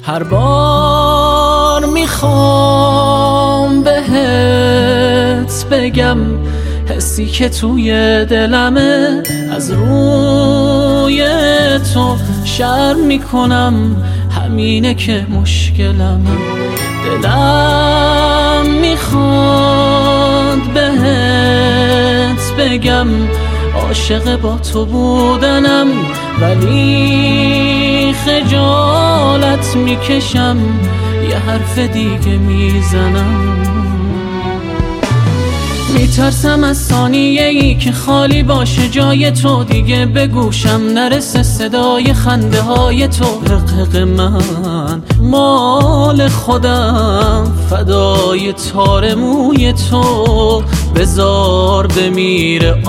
هر بار میخوام بهت بگم حسی که توی دلمه، از روی تو شرم میکنم، همینه که مشکلمه. دلم میخواد بهت بگم عاشق با تو بودنم، ولی خجالت میکشم، یه حرف دیگه میزنم. میترسم از ثانیه‌ای که خالی باشه جای تو، دیگه به گوشم نرسه صدای خنده های تو. حقق من مال خودم، فدای تار موی تو، بذار بمیره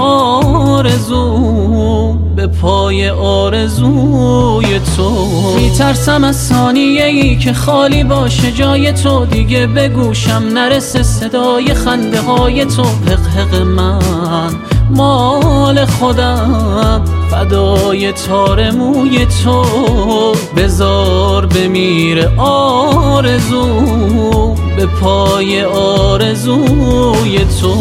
آرزو به پای آرزوی تو. میترسم از ثانیه‌ای که خالی باشه جای تو، دیگه به گوشم نرسه صدای خنده های تو. حقق من مال خودم، فدای تار موی تو، بذار بمیره آرزو به پای آرزوی تو.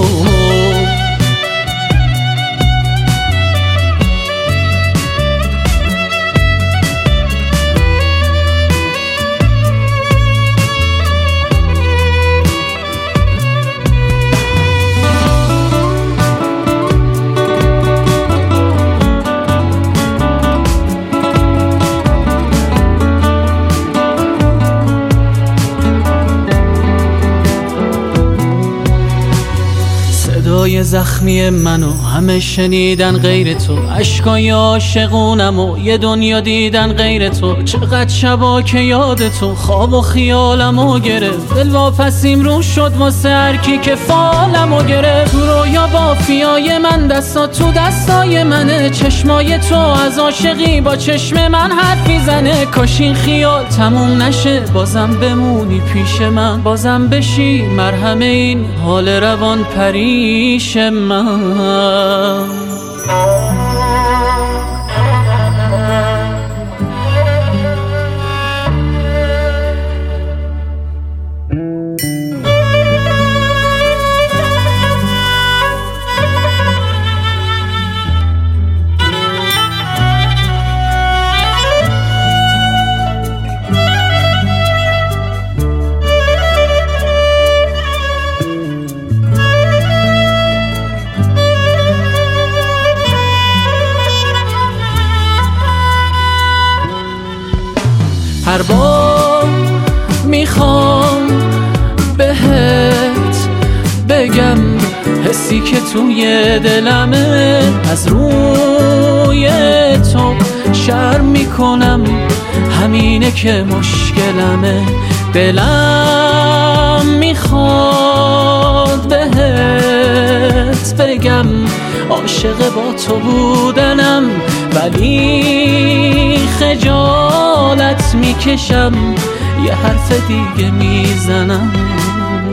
صدای زخمی منو همه شنیدن غیر تو، اشکای عاشقونم و یه دنیا دیدن غیر تو. چقدر شبا که یاد تو خواب و خیالمو گرفت، دل واپسیم رو شد واسه هر کی که فالمو گرفت. تو رویا بافیای من دستا تو دستای منه، چشمای تو از عاشقی با چشم من حرف میزنه. کاش این خیال تموم نشه، بازم بمونی پیش من، بازم بشی مرهم این حال روان پریش من. هر بار میخوام بهت بگم حسی که توی دلمه، از روی تو شرم میکنم، همینه که مشکلمه. دلم میخواد بهت بگم عاشق با تو بودنم، ولی خجالت میکشم، یه حرف دیگه میزنم.